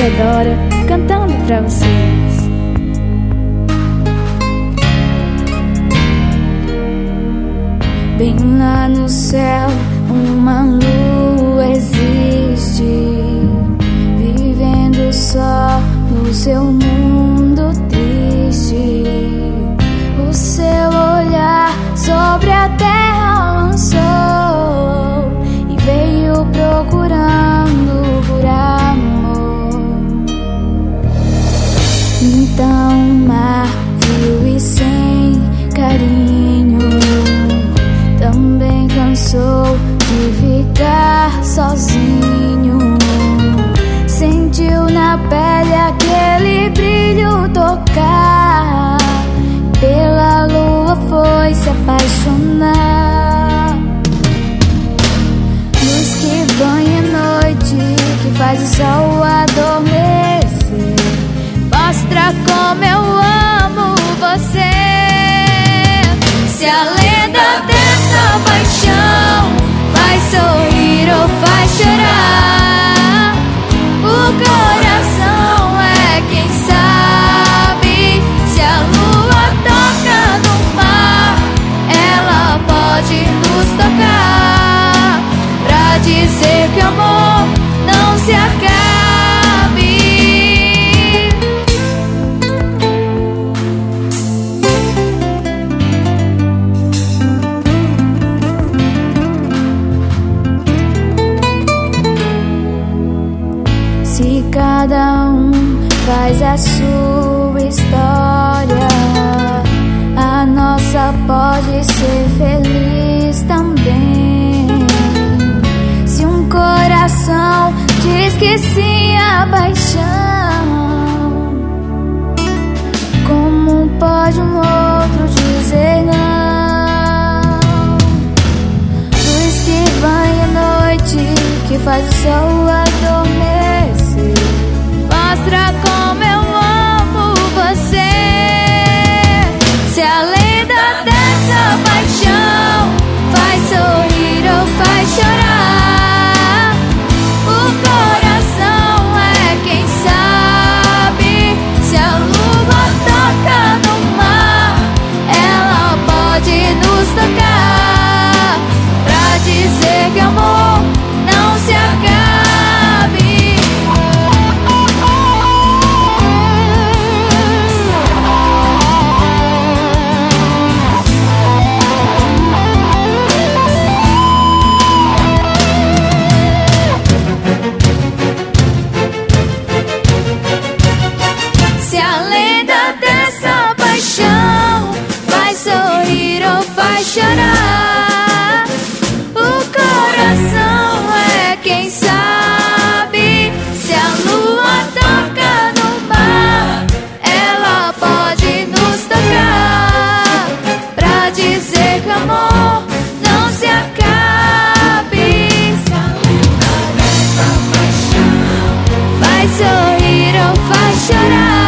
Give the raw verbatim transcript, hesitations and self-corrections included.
adora, cantando pra vocês. Bem lá no céu, uma lua existe, vivendo só no seu mundo triste. O seu olhar sobre a terra lançou e veio procurando por amor. Então o mar viu e sem carinho também cansou de ficar sozinho. Sentiu na pele aquele brilho tocar, pela lua foi se apaixonar. Luz que banha a noite, que faz o sol adormecer, mostra como eu amo você. Se a lenda dessa paixão faz sorrir ou faz chorar, o coração é quem sabe. Se a lua toca no mar, ela pode nos tocar, pra dizer que o amor não se acabe. Se cada um faz a sua história, a nossa pode ser feliz também. Se um coração diz que sim à paixão, como pode um outro dizer não? Luz que vai à noite, que faz o sol adormecer, mostra como eu amo você. Se a lenda dessa paixão faz sorrir ou faz chorar, o coração é quem sabe. Se a lua toca no mar, ela pode nos tocar, pra dizer que amor não se acabe. Se a lenda dessa paixão faz sorrir ou faz chorar, o coração é quem sabe. Se a lua toca no mar, ela pode nos tocar, pra dizer que o amor não se acabe. Se a lenda dessa paixão faz sorrir ou faz chorar,